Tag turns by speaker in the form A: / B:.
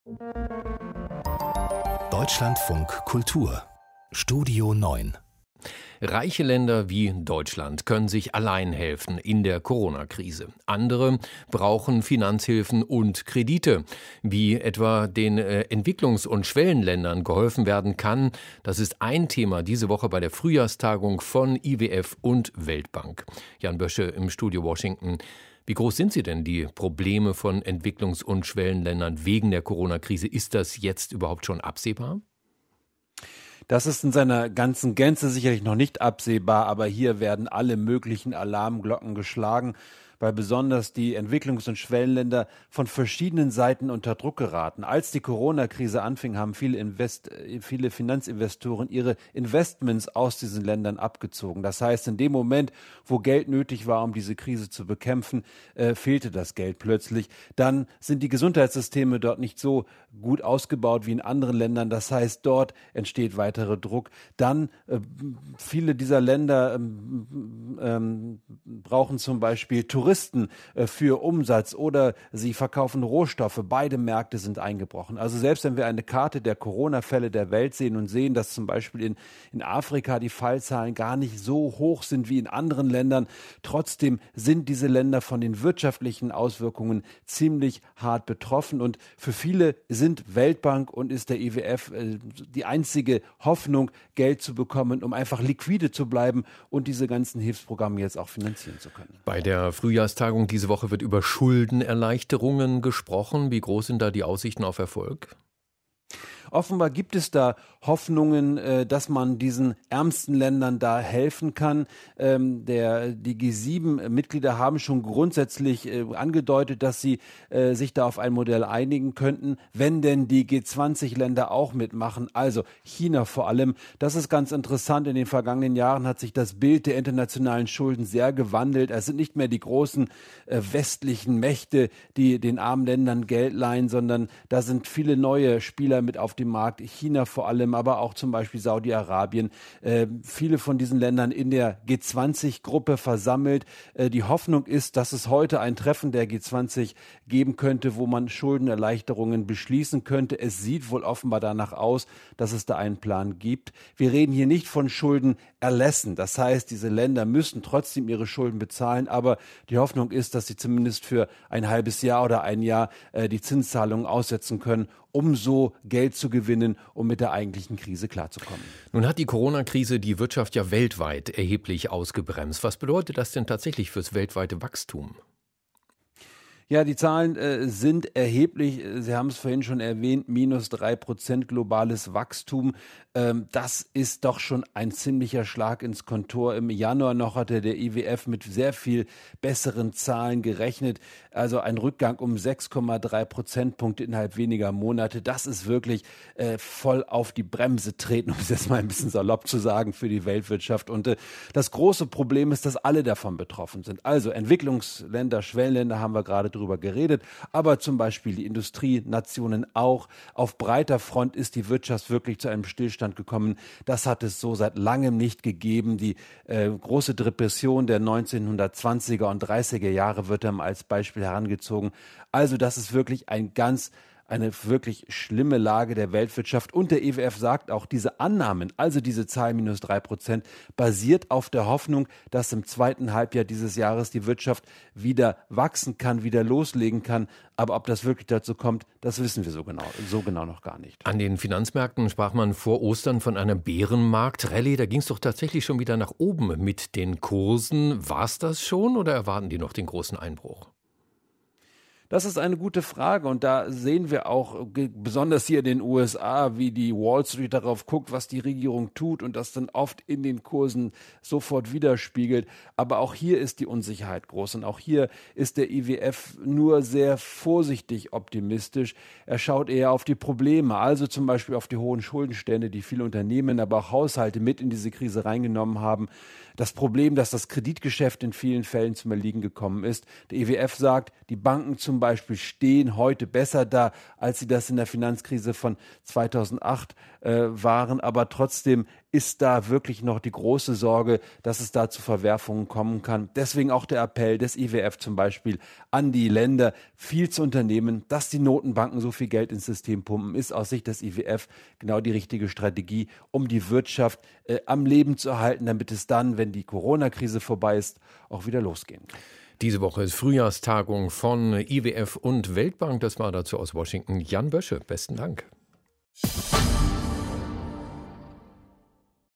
A: Deutschlandfunk Kultur Studio 9.
B: Reiche Länder wie Deutschland können sich allein helfen in der Corona-Krise. Andere brauchen Finanzhilfen und Kredite. Wie etwa den Entwicklungs- und Schwellenländern geholfen werden kann, das ist ein Thema diese Woche bei der Frühjahrstagung von IWF und Weltbank. Jan Bösche im Studio Washington. Wie groß sind sie denn, die Probleme von Entwicklungs- und Schwellenländern wegen der Corona-Krise? Ist das jetzt überhaupt schon absehbar?
C: Das ist in seiner ganzen Gänze sicherlich noch nicht absehbar, aber hier werden alle möglichen Alarmglocken geschlagen, weil besonders die Entwicklungs- und Schwellenländer von verschiedenen Seiten unter Druck geraten. Als die Corona-Krise anfing, haben viele Finanzinvestoren ihre Investments aus diesen Ländern abgezogen. Das heißt, in dem Moment, wo Geld nötig war, um diese Krise zu bekämpfen, fehlte das Geld plötzlich. Dann sind die Gesundheitssysteme dort nicht so gut ausgebaut wie in anderen Ländern. Das heißt, dort entsteht weiterer Druck. Dann viele dieser Länder brauchen zum Beispiel Touristen für Umsatz oder sie verkaufen Rohstoffe. Beide Märkte sind eingebrochen. Also selbst wenn wir eine Karte der Corona-Fälle der Welt sehen und sehen, dass zum Beispiel in Afrika die Fallzahlen gar nicht so hoch sind wie in anderen Ländern, trotzdem sind diese Länder von den wirtschaftlichen Auswirkungen ziemlich hart betroffen. Und für viele sind Weltbank und ist der IWF die einzige Hoffnung, Geld zu bekommen, um einfach liquide zu bleiben und diese ganzen Hilfsprogramme jetzt auch finanzieren zu können.
B: Bei der Frühjahrstagung diese Woche wird über Schuldenerleichterungen gesprochen. Wie groß sind da die Aussichten auf Erfolg?
C: Offenbar gibt es da Hoffnungen, dass man diesen ärmsten Ländern da helfen kann. Die G7-Mitglieder haben schon grundsätzlich angedeutet, dass sie sich da auf ein Modell einigen könnten, wenn denn die G20-Länder auch mitmachen, also China vor allem. Das ist ganz interessant. In den vergangenen Jahren hat sich das Bild der internationalen Schulden sehr gewandelt. Es sind nicht mehr die großen westlichen Mächte, die den armen Ländern Geld leihen, sondern da sind viele neue Spieler mit auf dem Markt, China vor allem, aber auch zum Beispiel Saudi-Arabien, viele von diesen Ländern in der G20-Gruppe versammelt. Die Hoffnung ist, dass es heute ein Treffen der G20 geben könnte, wo man Schuldenerleichterungen beschließen könnte. Es sieht wohl offenbar danach aus, dass es da einen Plan gibt. Wir reden hier nicht von Schuldenerlässen. Das heißt, diese Länder müssen trotzdem ihre Schulden bezahlen, aber die Hoffnung ist, dass sie zumindest für ein halbes Jahr oder ein Jahr die Zinszahlungen aussetzen können, um so Geld zu gewinnen, um mit der eigentlichen Krise klarzukommen.
B: Nun hat die Corona-Krise die Wirtschaft ja weltweit erheblich ausgebremst. Was bedeutet das denn tatsächlich fürs weltweite Wachstum?
C: Ja, die Zahlen sind erheblich. Sie haben es vorhin schon erwähnt, -3% globales Wachstum. Das ist doch schon ein ziemlicher Schlag ins Kontor. Im Januar noch hatte der IWF mit sehr viel besseren Zahlen gerechnet. Also ein Rückgang um 6,3 Prozentpunkte innerhalb weniger Monate. Das ist wirklich voll auf die Bremse treten, um es jetzt mal ein bisschen salopp zu sagen, für die Weltwirtschaft. Und das große Problem ist, dass alle davon betroffen sind. Also Entwicklungsländer, Schwellenländer haben wir gerade drüber geredet, aber zum Beispiel die Industrienationen auch. Auf breiter Front ist die Wirtschaft wirklich zu einem Stillstand gekommen. Das hat es so seit langem nicht gegeben. Die große Depression der 1920er und 30er Jahre wird dann als Beispiel herangezogen. Also das ist wirklich eine wirklich schlimme Lage der Weltwirtschaft. Und der IWF sagt auch, diese Annahmen, also diese Zahl -3%, basiert auf der Hoffnung, dass im zweiten Halbjahr dieses Jahres die Wirtschaft wieder wachsen kann, wieder loslegen kann. Aber ob das wirklich dazu kommt, das wissen wir so genau noch gar nicht.
B: An den Finanzmärkten sprach man vor Ostern von einer Bärenmarkt-Rallye. Da ging es doch tatsächlich schon wieder nach oben mit den Kursen. War es das schon oder erwarten die noch den großen Einbruch?
C: Das ist eine gute Frage und da sehen wir auch, besonders hier in den USA, wie die Wall Street darauf guckt, was die Regierung tut und das dann oft in den Kursen sofort widerspiegelt. Aber auch hier ist die Unsicherheit groß und auch hier ist der IWF nur sehr vorsichtig optimistisch. Er schaut eher auf die Probleme, also zum Beispiel auf die hohen Schuldenstände, die viele Unternehmen, aber auch Haushalte mit in diese Krise reingenommen haben. Das Problem, dass das Kreditgeschäft in vielen Fällen zum Erliegen gekommen ist. Der IWF sagt, die Banken zum Beispiel stehen heute besser da, als sie das in der Finanzkrise von 2008 waren. Aber trotzdem ist da wirklich noch die große Sorge, dass es da zu Verwerfungen kommen kann. Deswegen auch der Appell des IWF zum Beispiel an die Länder, viel zu unternehmen. Dass die Notenbanken so viel Geld ins System pumpen, ist aus Sicht des IWF genau die richtige Strategie, um die Wirtschaft am Leben zu erhalten, damit es dann, wenn die Corona-Krise vorbei ist, auch wieder losgehen kann.
B: Diese Woche ist Frühjahrstagung von IWF und Weltbank. Das war dazu aus Washington Jan Bösche. Besten Dank.